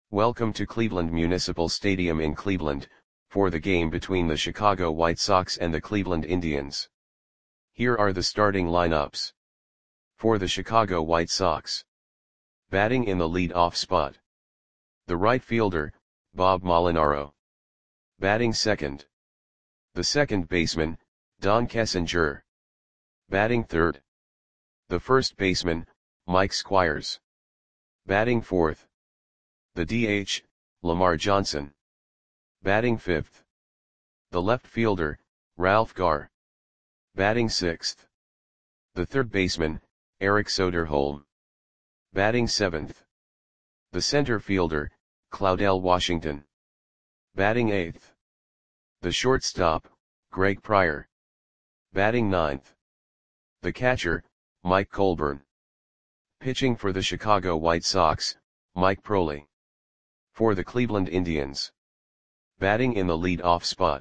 Welcome to Cleveland Municipal Stadium in Cleveland, for the game between the Chicago White Sox and the Cleveland Indians. Here are the starting lineups. For the Chicago White Sox. Batting in the lead-off spot. The right fielder, Bob Molinaro. Batting second. The second baseman, Don Kessinger. Batting third. The first baseman, Mike Squires. Batting fourth. The DH, Lamar Johnson. Batting fifth. The left fielder, Ralph Garr. Batting sixth. The third baseman, Eric Soderholm. Batting seventh. The center fielder, Claudell Washington. Batting eighth. The shortstop, Greg Pryor. Batting ninth. The catcher, Mike Colburn. Pitching for the Chicago White Sox, Mike Proley. For the Cleveland Indians. Batting in the lead-off spot.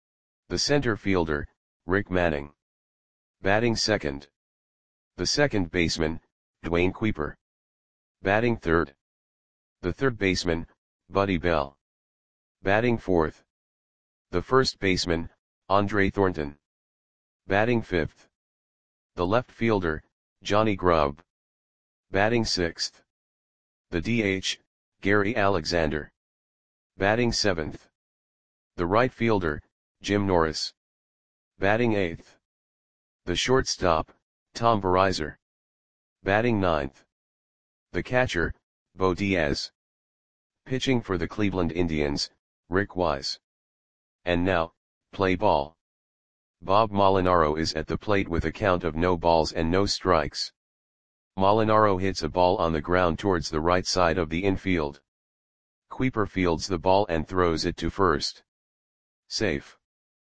The center fielder, Rick Manning. Batting second. The second baseman, Dwayne Kuiper. Batting third. The third baseman, Buddy Bell. Batting fourth. The first baseman, Andre Thornton. Batting fifth. The left fielder, Johnny Grubb. Batting sixth. The DH, Gary Alexander. Batting seventh. The right fielder, Jim Norris. Batting eighth. The shortstop, Tom Verizar. Batting ninth. The catcher, Bo Diaz. Pitching for the Cleveland Indians, Rick Wise. And now, play ball. Bob Molinaro is at the plate with a count of no balls and no strikes. Molinaro hits a ball on the ground towards the right side of the infield. Kuiper fields the ball and throws it to first. Safe.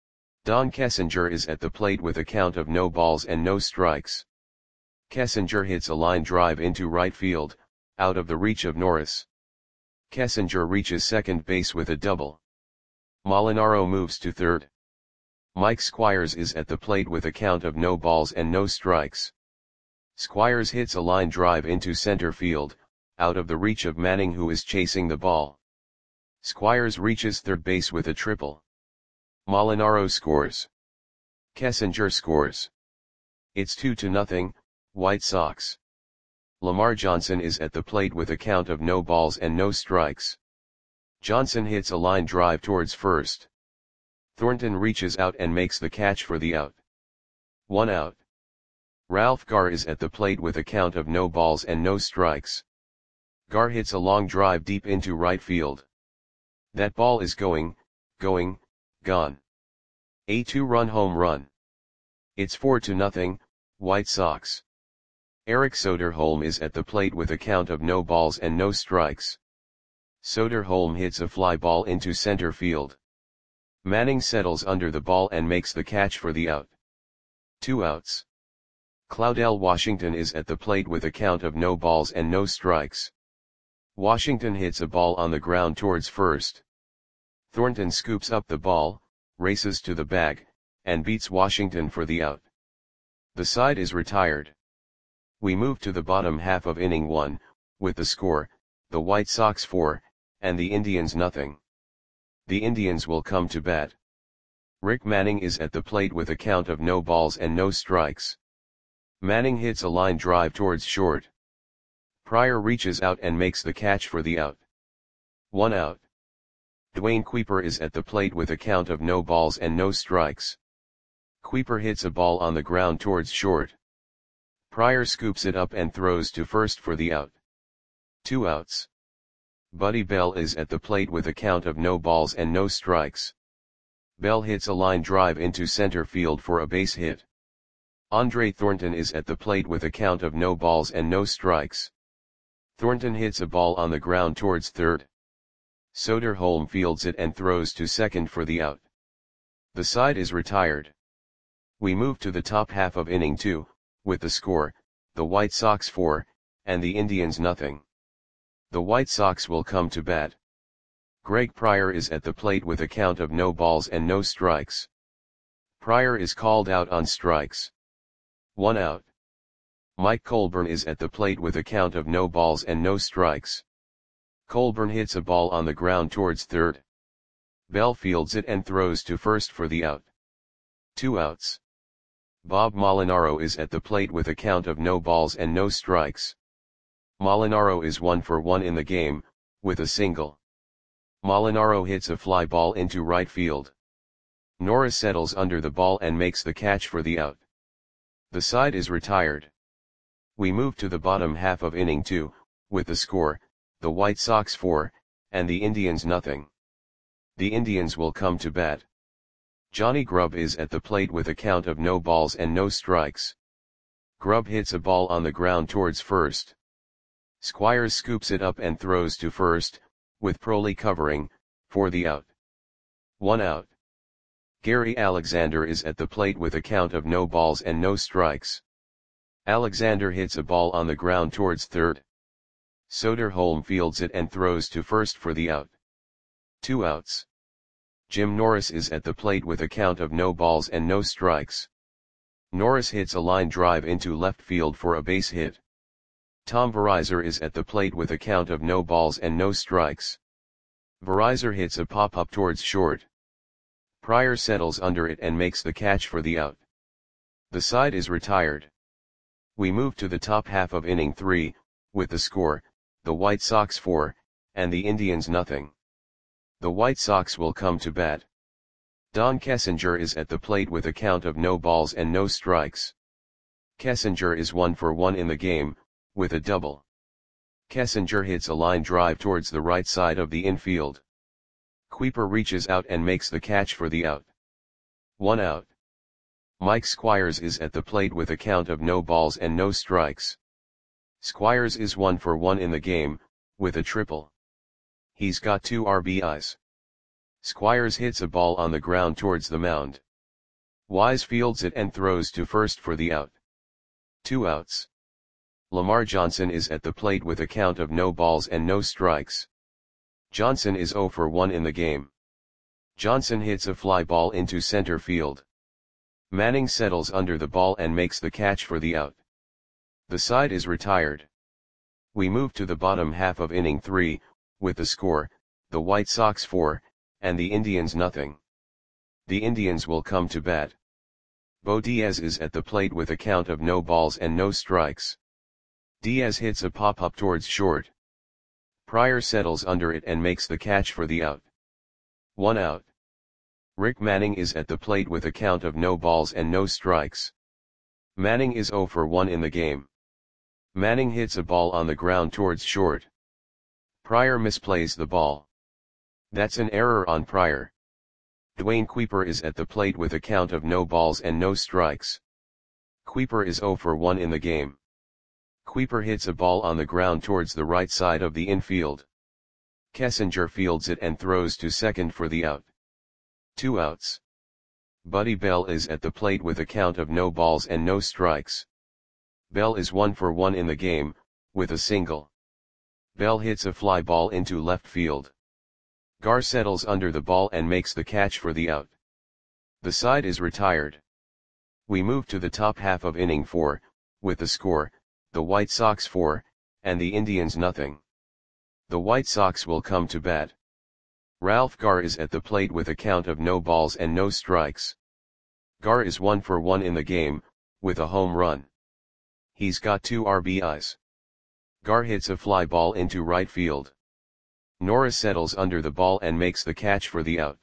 Don Kessinger is at the plate with a count of no balls and no strikes. Kessinger hits a line drive into right field, out of the reach of Norris. Kessinger reaches second base with a double. Molinaro moves to third. Mike Squires is at the plate with a count of no balls and no strikes. Squires hits a line drive into center field, out of the reach of Manning, who is chasing the ball. Squires reaches third base with a triple. Molinaro scores. Kessinger scores. It's 2-0, White Sox. Lamar Johnson is at the plate with a count of no balls and no strikes. Johnson hits a line drive towards first. Thornton reaches out and makes the catch for the out. 1 out. Ralph Garr is at the plate with a count of no balls and no strikes. Garr hits a long drive deep into right field. That ball is gone. A 2-run home run. It's 4-0, White Sox. Eric Soderholm is at the plate with a count of no balls and no strikes. Soderholm hits a fly ball into center field. Manning settles under the ball and makes the catch for the out. 2 outs. Claudell Washington is at the plate with a count of no balls and no strikes. Washington hits a ball on the ground towards first. Thornton scoops up the ball, races to the bag, and beats Washington for the out. The side is retired. We move to the bottom half of inning 1, with the score, the White Sox 4, and the Indians nothing. The Indians will come to bat. Rick Manning is at the plate with a count of no balls and no strikes. Manning hits a line drive towards short. Pryor reaches out and makes the catch for the out. 1 out. Dwayne Kuiper is at the plate with a count of no balls and no strikes. Kuiper hits a ball on the ground towards short. Pryor scoops it up and throws to first for the out. 2 outs. Buddy Bell is at the plate with a count of no balls and no strikes. Bell hits a line drive into center field for a base hit. Andre Thornton is at the plate with a count of no balls and no strikes. Thornton hits a ball on the ground towards third. Soderholm fields it and throws to second for the out. The side is retired. We move to the top half of inning 2, with the score, the White Sox 4, and the Indians nothing. The White Sox will come to bat. Greg Pryor is at the plate with a count of no balls and no strikes. Pryor is called out on strikes. 1 out. Mike Colburn is at the plate with a count of no balls and no strikes. Colburn hits a ball on the ground towards third. Bell fields it and throws to first for the out. 2 outs. Bob Molinaro is at the plate with a count of no balls and no strikes. Molinaro is 1 for 1 in the game, with a single. Molinaro hits a fly ball into right field. Norris settles under the ball and makes the catch for the out. The side is retired. We move to the bottom half of inning 2, with the score, the White Sox 4, and the Indians nothing. The Indians will come to bat. Johnny Grubb is at the plate with a count of no balls and no strikes. Grubb hits a ball on the ground towards first. Squires scoops it up and throws to first, with Proley covering, for the out. 1 out. Gary Alexander is at the plate with a count of no balls and no strikes. Alexander hits a ball on the ground towards third. Soderholm fields it and throws to first for the out. 2 outs. Jim Norris is at the plate with a count of no balls and no strikes. Norris hits a line drive into left field for a base hit. Tom Verizar is at the plate with a count of no balls and no strikes. Verizar hits a pop-up towards short. Pryor settles under it and makes the catch for the out. The side is retired. We move to the top half of inning 3, with the score, the White Sox 4, and the Indians nothing. The White Sox will come to bat. Don Kessinger is at the plate with a count of no balls and no strikes. Kessinger is 1 for 1 in the game, with a double. Kessinger hits a line drive towards the right side of the infield. Kuiper reaches out and makes the catch for the out. 1 out. Mike Squires is at the plate with a count of no balls and no strikes. Squires is 1 for 1 in the game, with a triple. He's got 2 RBIs. Squires hits a ball on the ground towards the mound. Wise fields it and throws to first for the out. 2 outs. Lamar Johnson is at the plate with a count of no balls and no strikes. Johnson is 0 for 1 in the game. Johnson hits a fly ball into center field. Manning settles under the ball and makes the catch for the out. The side is retired. We move to the bottom half of inning 3, with the score, the White Sox 4, and the Indians nothing. The Indians will come to bat. Bo Diaz is at the plate with a count of no balls and no strikes. Diaz hits a pop-up towards short. Pryor settles under it and makes the catch for the out. 1 out. Rick Manning is at the plate with a count of no balls and no strikes. Manning is 0 for 1 in the game. Manning hits a ball on the ground towards short. Pryor misplays the ball. That's an error on Pryor. Dwayne Kuiper is at the plate with a count of no balls and no strikes. Kuiper is 0 for 1 in the game. Kuiper hits a ball on the ground towards the right side of the infield. Kessinger fields it and throws to second for the out. 2 outs. Buddy Bell is at the plate with a count of no balls and no strikes. Bell is 1 for 1 in the game, with a single. Bell hits a fly ball into left field. Gar settles under the ball and makes the catch for the out. The side is retired. We move to the top half of inning 4, with the score, the White Sox 4, and the Indians nothing. The White Sox will come to bat. Ralph Gar is at the plate with a count of no balls and no strikes. Gar is 1 for 1 in the game, with a home run. He's got 2 RBIs. Gar hits a fly ball into right field. Norris settles under the ball and makes the catch for the out.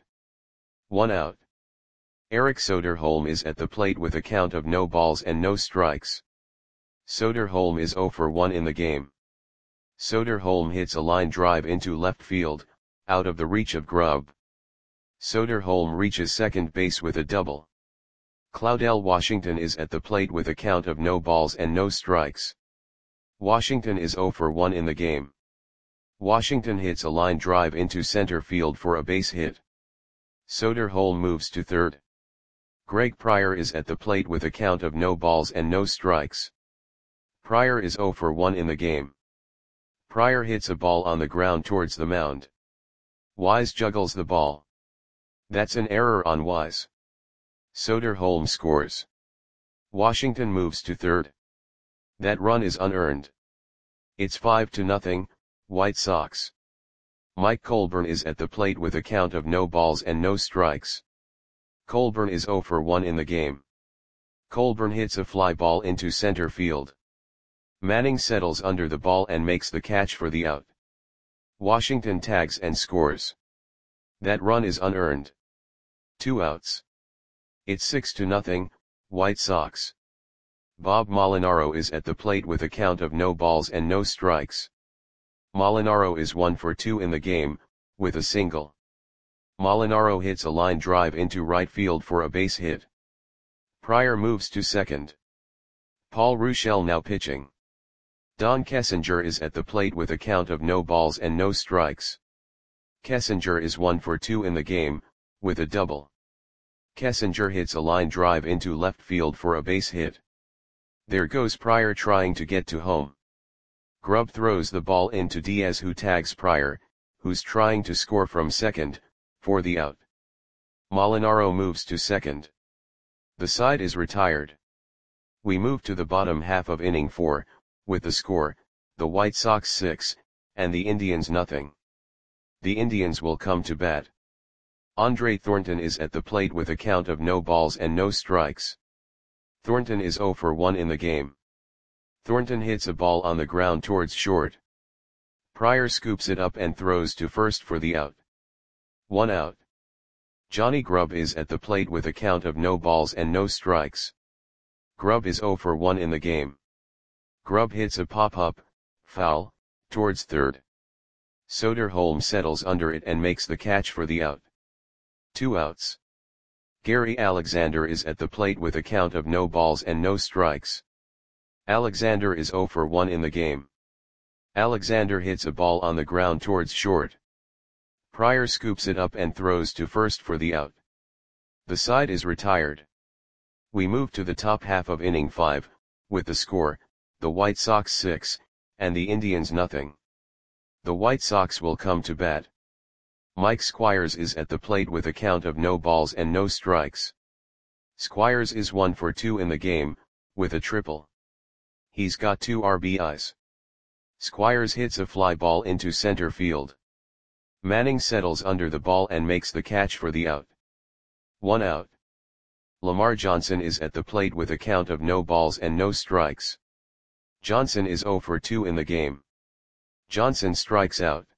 1 out. Eric Soderholm is at the plate with a count of no balls and no strikes. Soderholm is 0 for 1 in the game. Soderholm hits a line drive into left field, out of the reach of Grubb. Soderholm reaches second base with a double. Claudell Washington is at the plate with a count of no balls and no strikes. Washington is 0 for 1 in the game. Washington hits a line drive into center field for a base hit. Soderholm moves to third. Greg Pryor is at the plate with a count of no balls and no strikes. Pryor is 0 for 1 in the game. Pryor hits a ball on the ground towards the mound. Wise juggles the ball. That's an error on Wise. Soderholm scores. Washington moves to third. That run is unearned. It's 5-0, White Sox. Mike Colburn is at the plate with a count of no balls and no strikes. Colburn is 0 for 1 in the game. Colburn hits a fly ball into center field. Manning settles under the ball and makes the catch for the out. Washington tags and scores. That run is unearned. 2 outs. It's 6-0, White Sox. Bob Molinaro is at the plate with a count of no balls and no strikes. Molinaro is 1 for 2 in the game, with a single. Molinaro hits a line drive into right field for a base hit. Pryor moves to second. Paul Ruschel now pitching. Don Kessinger is at the plate with a count of no balls and no strikes. Kessinger is 1 for 2 in the game, with a double. Kessinger hits a line drive into left field for a base hit. There goes Pryor trying to get to home. Grubb throws the ball into Diaz, who tags Pryor, who's trying to score from second, for the out. Molinaro moves to second. The side is retired. We move to the bottom half of inning 4, with the score, the White Sox 6, and the Indians nothing. The Indians will come to bat. Andre Thornton is at the plate with a count of no balls and no strikes. Thornton is 0 for 1 in the game. Thornton hits a ball on the ground towards short. Pryor scoops it up and throws to first for the out. 1 out. Johnny Grubb is at the plate with a count of no balls and no strikes. Grubb is 0 for 1 in the game. Grubb hits a pop-up, foul, towards third. Soderholm settles under it and makes the catch for the out. 2 outs. Gary Alexander is at the plate with a count of no balls and no strikes. Alexander is 0 for 1 in the game. Alexander hits a ball on the ground towards short. Pryor scoops it up and throws to first for the out. The side is retired. We move to the top half of inning 5, with the score, the White Sox 6, and the Indians nothing. The White Sox will come to bat. Mike Squires is at the plate with a count of no balls and no strikes. Squires is 1 for 2 in the game, with a triple. He's got 2 RBIs. Squires hits a fly ball into center field. Manning settles under the ball and makes the catch for the out. 1 out. Lamar Johnson is at the plate with a count of no balls and no strikes. Johnson is 0 for 2 in the game. Johnson strikes out.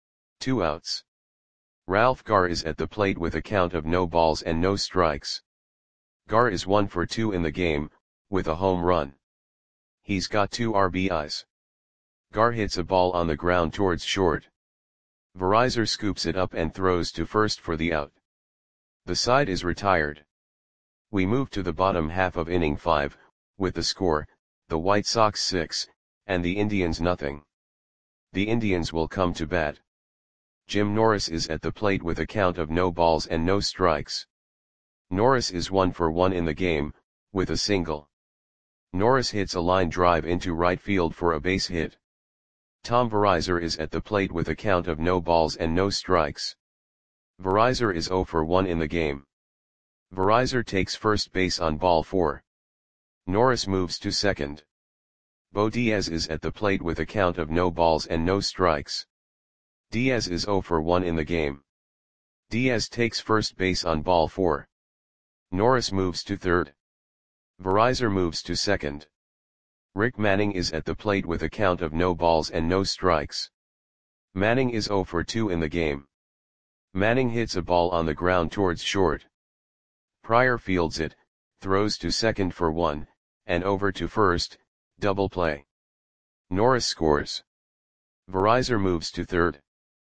2 outs. Ralph Garr is at the plate with a count of no balls and no strikes. Garr is 1 for 2 in the game, with a home run. He's got 2 RBIs. Garr hits a ball on the ground towards short. Verizar scoops it up and throws to first for the out. The side is retired. We move to the bottom half of inning 5, with the score, the White Sox 6, and the Indians nothing. The Indians will come to bat. Jim Norris is at the plate with a count of no balls and no strikes. Norris is 1 for 1 in the game, with a single. Norris hits a line drive into right field for a base hit. Tom Verizar is at the plate with a count of no balls and no strikes. Verizar is 0 for 1 in the game. Verizar takes first base on ball 4. Norris moves to second. Bo Diaz is at the plate with a count of no balls and no strikes. Diaz is 0 for 1 in the game. Diaz takes first base on ball 4. Norris moves to third. Verizar moves to second. Rick Manning is at the plate with a count of no balls and no strikes. Manning is 0 for 2 in the game. Manning hits a ball on the ground towards short. Pryor fields it, throws to second for 1, and over to first, double play. Norris scores. Verizar moves to third.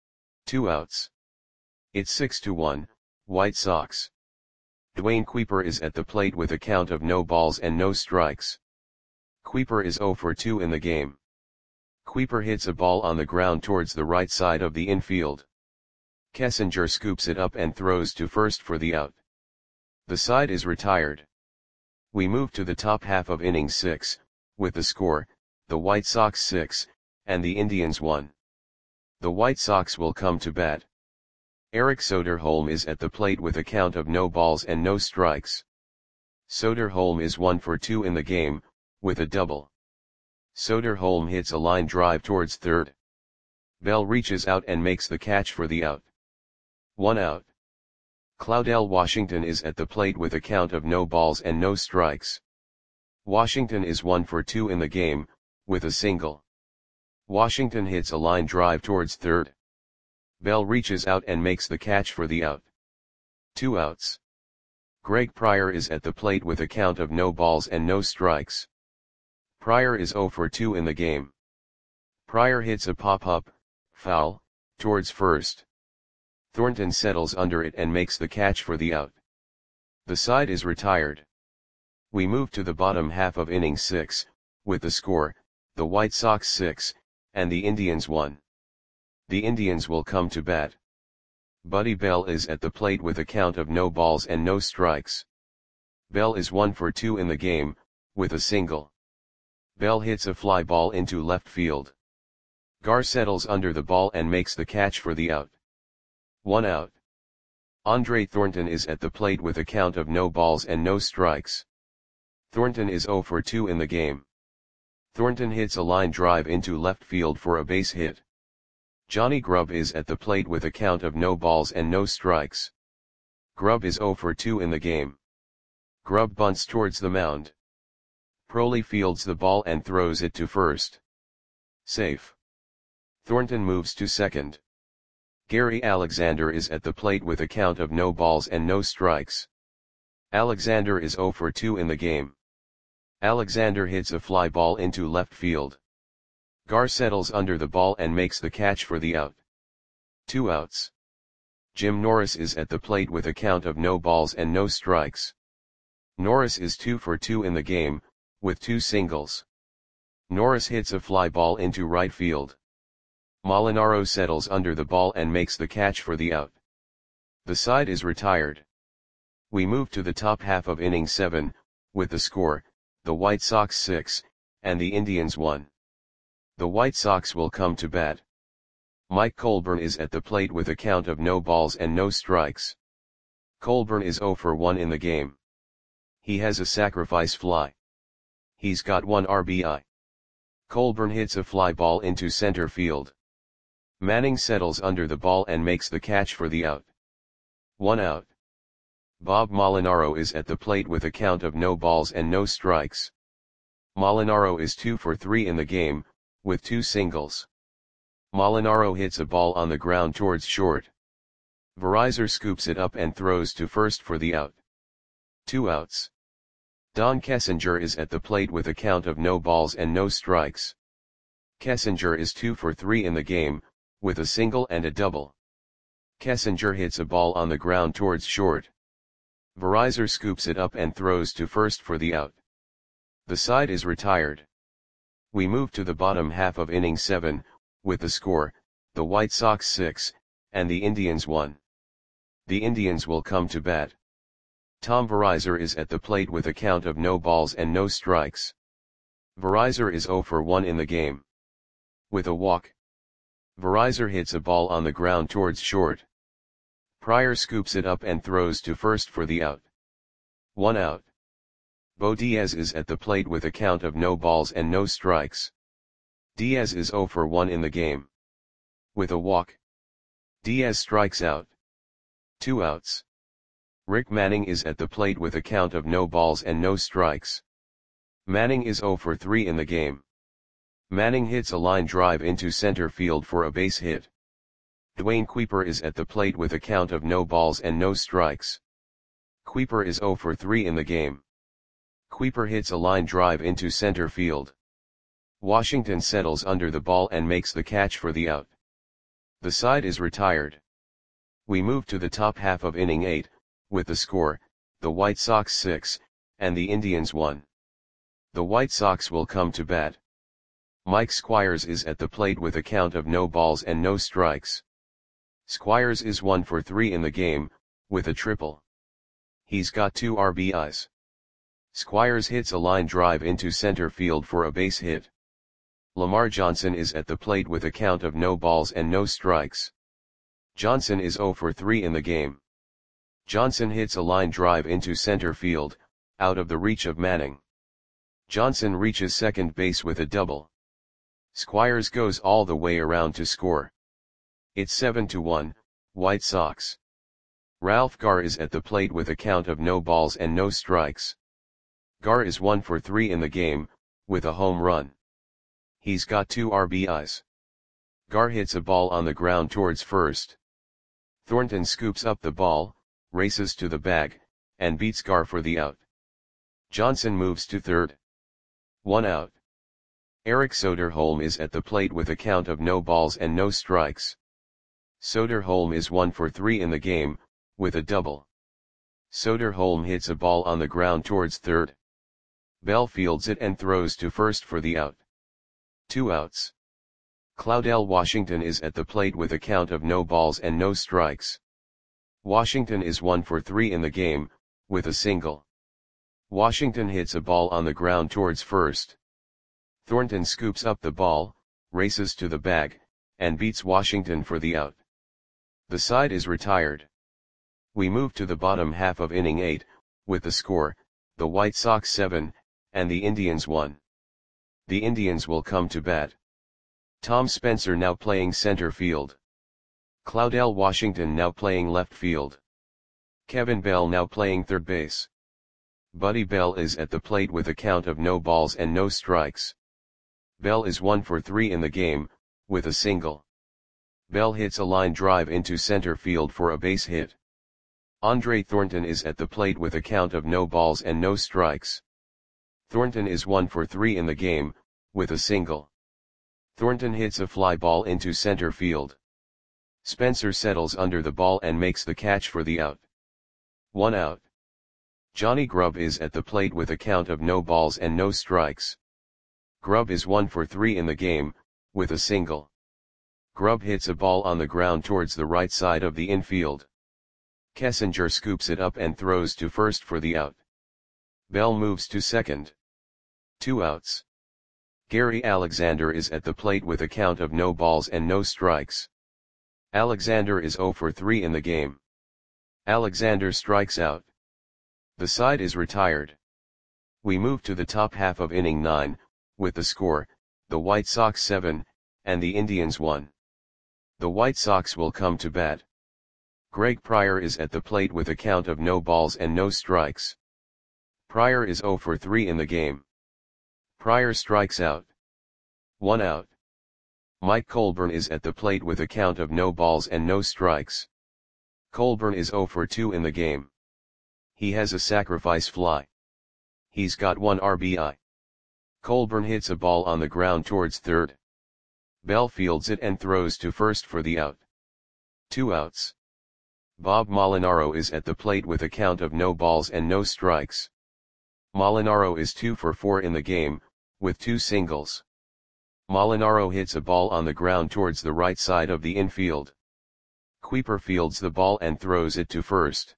2 outs. It's 6-1, White Sox. Dwayne Kuiper is at the plate with a count of no balls and no strikes. Kuiper is 0 for 2 in the game. Kuiper hits a ball on the ground towards the right side of the infield. Kessinger scoops it up and throws to first for the out. The side is retired. We move to the top half of inning 6, with the score, the White Sox 6, and the Indians 1. The White Sox will come to bat. Eric Soderholm is at the plate with a count of no balls and no strikes. Soderholm is 1 for 2 in the game, with a double. Soderholm hits a line drive towards third. Bell reaches out and makes the catch for the out. 1 out. Claudell Washington is at the plate with a count of no balls and no strikes. Washington is 1 for 2 in the game, with a single. Washington hits a line drive towards third. Bell reaches out and makes the catch for the out. 2 outs. Greg Pryor is at the plate with a count of no balls and no strikes. Pryor is 0 for 2 in the game. Pryor hits a pop-up, foul, towards first. Thornton settles under it and makes the catch for the out. The side is retired. We move to the bottom half of inning 6, with the score, the White Sox 6, and the Indians 1. The Indians will come to bat. Buddy Bell is at the plate with a count of no balls and no strikes. Bell is 1 for 2 in the game, with a single. Bell hits a fly ball into left field. Gar settles under the ball and makes the catch for the out. 1 out. Andre Thornton is at the plate with a count of no balls and no strikes. Thornton is 0 for 2 in the game. Thornton hits a line drive into left field for a base hit. Johnny Grubb is at the plate with a count of no balls and no strikes. Grubb is 0 for 2 in the game. Grubb bunts towards the mound. Proley fields the ball and throws it to first. Safe. Thornton moves to second. Gary Alexander is at the plate with a count of no balls and no strikes. Alexander is 0 for 2 in the game. Alexander hits a fly ball into left field. Gar settles under the ball and makes the catch for the out. 2 outs. Jim Norris is at the plate with a count of no balls and no strikes. Norris is 2 for 2 in the game, with 2 singles. Norris hits a fly ball into right field. Molinaro settles under the ball and makes the catch for the out. The side is retired. We move to the top half of inning 7, with the score, the White Sox 6, and the Indians 1. The White Sox will come to bat. Mike Colburn is at the plate with a count of no balls and no strikes. Colburn is 0 for 1 in the game. He has a sacrifice fly. He's got 1 RBI. Colburn hits a fly ball into center field. Manning settles under the ball and makes the catch for the out. 1 out. Bob Molinaro is at the plate with a count of no balls and no strikes. Molinaro is 2 for 3 in the game, with 2 singles. Molinaro hits a ball on the ground towards short. Verizar scoops it up and throws to first for the out. 2 outs. Don Kessinger is at the plate with a count of no balls and no strikes. Kessinger is 2 for 3 in the game, with a single and a double. Kessinger hits a ball on the ground towards short. Verizar scoops it up and throws to first for the out. The side is retired. We move to the bottom half of inning 7, with the score, the White Sox 6, and the Indians 1. The Indians will come to bat. Tom Verizar is at the plate with a count of no balls and no strikes. Verizar is 0 for 1 in the game. With a walk. Verizar hits a ball on the ground towards short. Pryor scoops it up and throws to first for the out. 1 out. Bo Diaz is at the plate with a count of no balls and no strikes. Diaz is 0 for 1 in the game. With a walk. Diaz strikes out. 2 outs. Rick Manning is at the plate with a count of no balls and no strikes. Manning is 0 for 3 in the game. Manning hits a line drive into center field for a base hit. Dwayne Kuiper is at the plate with a count of no balls and no strikes. Kuiper is 0 for 3 in the game. Kuiper hits a line drive into center field. Washington settles under the ball and makes the catch for the out. The side is retired. We move to the top half of inning 8, with the score, the White Sox 6, and the Indians 1. The White Sox will come to bat. Mike Squires is at the plate with a count of no balls and no strikes. Squires is 1 for 3 in the game, with a triple. He's got 2 RBIs. Squires hits a line drive into center field for a base hit. Lamar Johnson is at the plate with a count of no balls and no strikes. Johnson is 0 for 3 in the game. Johnson hits a line drive into center field, out of the reach of Manning. Johnson reaches second base with a double. Squires goes all the way around to score. It's 7-1, White Sox. Ralph Garr is at the plate with a count of no balls and no strikes. Garr is 1 for 3 in the game, with a home run. He's got 2 RBIs. Garr hits a ball on the ground towards first. Thornton scoops up the ball, races to the bag, and beats Garr for the out. Johnson moves to third. 1 out. Eric Soderholm is at the plate with a count of no balls and no strikes. Soderholm is 1 for 3 in the game, with a double. Soderholm hits a ball on the ground towards third. Bell fields it and throws to first for the out. 2 outs. Claudell Washington is at the plate with a count of no balls and no strikes. Washington is 1 for 3 in the game, with a single. Washington hits a ball on the ground towards first. Thornton scoops up the ball, races to the bag, and beats Washington for the out. The side is retired. We move to the bottom half of inning 8, with the score, the White Sox 7, and the Indians 1. The Indians will come to bat. Tom Spencer now playing center field. Claudell Washington now playing left field. Kevin Bell now playing third base. Buddy Bell is at the plate with a count of no balls and no strikes. Bell is 1 for 3 in the game, with a single. Bell hits a line drive into center field for a base hit. Andre Thornton is at the plate with a count of no balls and no strikes. Thornton is 1 for 3 in the game, with a single. Thornton hits a fly ball into center field. Spencer settles under the ball and makes the catch for the out. 1 out. Johnny Grubb is at the plate with a count of no balls and no strikes. Grubb is 1 for 3 in the game, with a single. Grubb hits a ball on the ground towards the right side of the infield. Kessinger scoops it up and throws to first for the out. Bell moves to second. 2 outs. Gary Alexander is at the plate with a count of no balls and no strikes. Alexander is 0 for 3 in the game. Alexander strikes out. The side is retired. We move to the top half of inning 9, with the score, the White Sox 7, and the Indians 1. The White Sox will come to bat. Greg Pryor is at the plate with a count of no balls and no strikes. Pryor is 0 for 3 in the game. Pryor strikes out. 1 out. Mike Colburn is at the plate with a count of no balls and no strikes. Colburn is 0 for 2 in the game. He has a sacrifice fly. He's got 1 RBI. Colburn hits a ball on the ground towards third. Bell fields it and throws to first for the out. 2 outs. Bob Molinaro is at the plate with a count of no balls and no strikes. Molinaro is 2 for 4 in the game, with 2 singles. Molinaro hits a ball on the ground towards the right side of the infield. Kuiper fields the ball and throws it to first.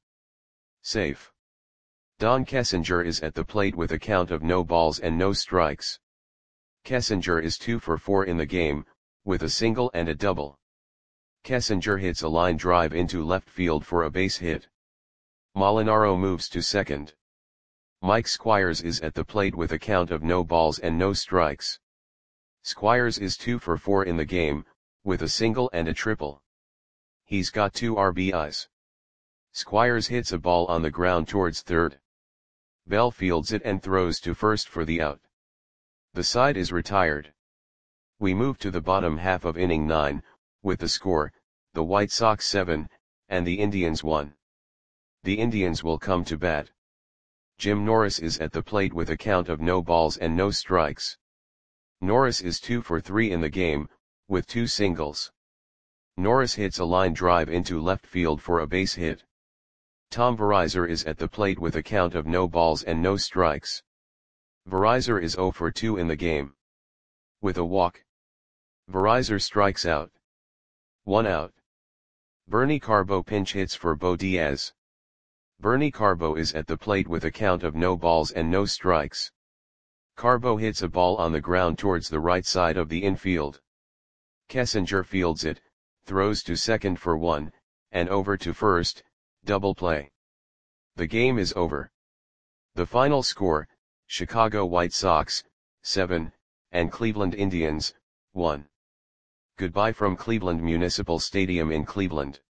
Safe. Don Kessinger is at the plate with a count of no balls and no strikes. Kessinger is 2 for 4 in the game, with a single and a double. Kessinger hits a line drive into left field for a base hit. Molinaro moves to second. Mike Squires is at the plate with a count of no balls and no strikes. Squires is 2 for 4 in the game, with a single and a triple. He's got 2 RBIs. Squires hits a ball on the ground towards third. Bell fields it and throws to first for the out. The side is retired. We move to the bottom half of inning 9, with the score, the White Sox 7, and the Indians 1. The Indians will come to bat. Jim Norris is at the plate with a count of no balls and no strikes. Norris is 2 for 3 in the game, with 2 singles. Norris hits a line drive into left field for a base hit. Tom Verizar is at the plate with a count of no balls and no strikes. Verizar is 0 for 2 in the game. With a walk. Verizar strikes out. 1 out. Bernie Carbo pinch hits for Bo Diaz. Bernie Carbo is at the plate with a count of no balls and no strikes. Carbo hits a ball on the ground towards the right side of the infield. Kessinger fields it, throws to second for 1, and over to first, double play. The game is over. The final score, Chicago White Sox, 7, and Cleveland Indians, 1. Goodbye from Cleveland Municipal Stadium in Cleveland.